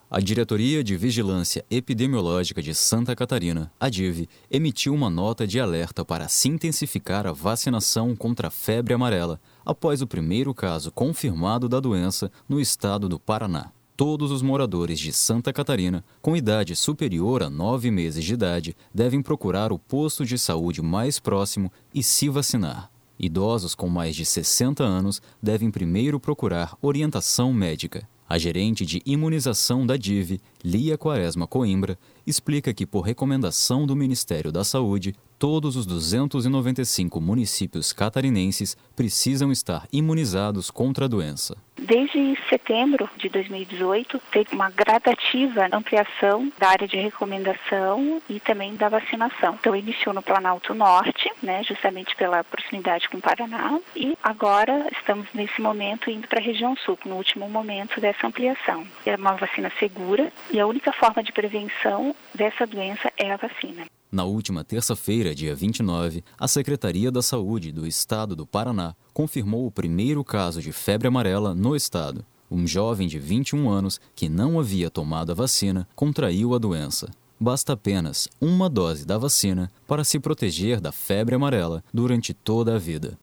A Diretoria de Vigilância Epidemiológica de Santa Catarina, a DIV, emitiu uma nota de alerta para se intensificar a vacinação contra a febre amarela, após o primeiro caso confirmado da doença no estado do Paraná. Todos os moradores de Santa Catarina, com idade superior a 9 meses de idade, devem procurar o posto de saúde mais próximo e se vacinar. Idosos com mais de 60 anos devem primeiro procurar orientação médica. A gerente de imunização da DIV, Lia Quaresma Coimbra, explica que, por recomendação do Ministério da Saúde, todos os 295 municípios catarinenses precisam estar imunizados contra a doença. Desde setembro de 2018, teve uma gradativa ampliação da área de recomendação e também da vacinação. Então, iniciou no Planalto Norte, justamente pela proximidade com o Paraná, e agora estamos nesse momento indo para a região sul, no último momento dessa ampliação. É uma vacina segura e a única forma de prevenção dessa doença é a vacina. Na última terça-feira, dia 29, a Secretaria da Saúde do Estado do Paraná confirmou o primeiro caso de febre amarela no estado. Um jovem de 21 anos que não havia tomado a vacina contraiu a doença. Basta apenas uma dose da vacina para se proteger da febre amarela durante toda a vida.